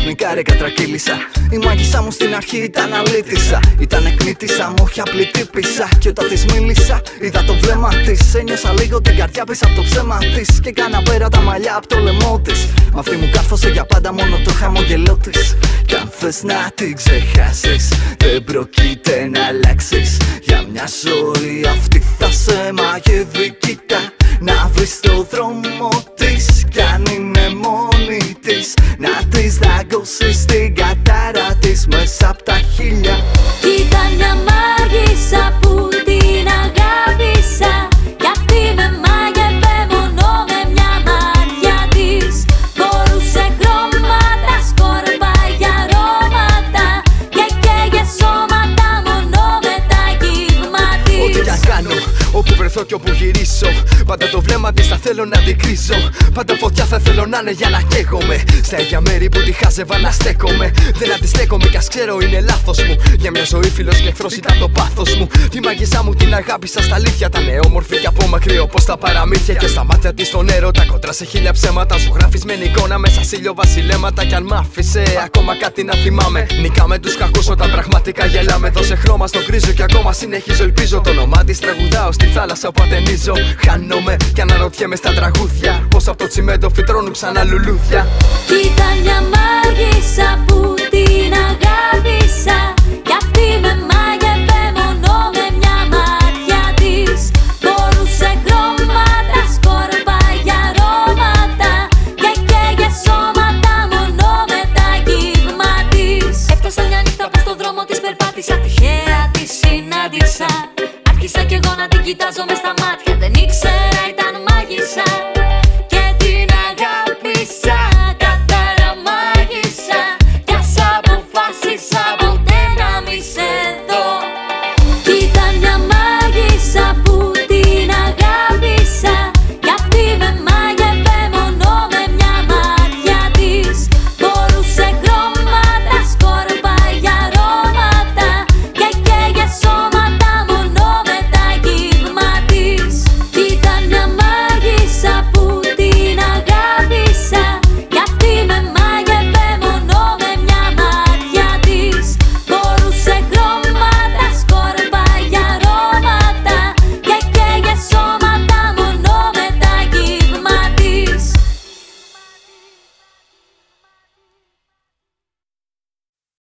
ξαφνικά ρε κατρακύλησα. Η μάγισσα μου στην αρχή ήταν αλήτησα. Ήταν εκνήτησα, μου όχι απλή τύπησα. Και όταν της μίλησα, είδα το βλέμμα της. Ένιωσα λίγο την καρδιά πίσω από το ψέμα της. Και κάνα πέρα τα μαλλιά από το λαιμό της. Μ' αυτή μου κάρφωσε για πάντα μόνο το χαμογελό της. Κι αν θες να την ξεχάσεις, δεν πρόκειται να αλλάξεις. Για μια ζωή αυτή θα σε μαγεύει, κοίτα. Να βρεις το δρόμο της, κι αν είναι μόνη της, να της δαγκώσεις την κατάρα της μέσα απ' τα χίλια. Κοίτα μια μάγισσα που την αγάπησα. Κι αυτή με μάγευε μόνο με μια μάτια της. Φορούσε χρώματα, σκορπάγια αρώματα. Και καίγε σώματα μόνο με τα κύγμα της. Ό,τι κι αν κάνω, όπου βρεθώ κι όπου γυρίσω, πάντα το βλέμμα της θα θέλω να την κρίσω. Πάντα φωτιά θα θέλω να είναι για να καίγομαι. Στα ίδια μέρη που τη χάζευα να στέκομαι. Δεν αντιστέκομαι κι ας ξέρω είναι λάθος μου. Για μια ζωή φίλος και εχθρός ήταν το πάθος μου. Τη μάγισσά μου την αγάπησα στα αλήθεια. Ήταν όμορφη κι από μακρύ όπως τα παραμύθια. Και στα μάτια της τον έρωτα κοντρά σε χίλια ψέματα. Σου γραφισμένη εικόνα μέσα σε ήλιο βασιλέματα. Κι αν μ' άφησε ακόμα κάτι να θυμάμαι. Νικάμε τους κακούς όταν πραγματικά γελάμε. Δώσε χρώμα στο γκρίζο κι ακόμα συνεχίζω. Ελπίζω το όνομά της τραγουδάω στη θάλασσα που ατενίζω. Χάνομαι κι αναρωτιέμαι στα τραγούδια. Πως από το τσιμέντο φυτρώνουν ξανά λουλούδια. Κοίτα μια μάγισσα που την αγάπησα.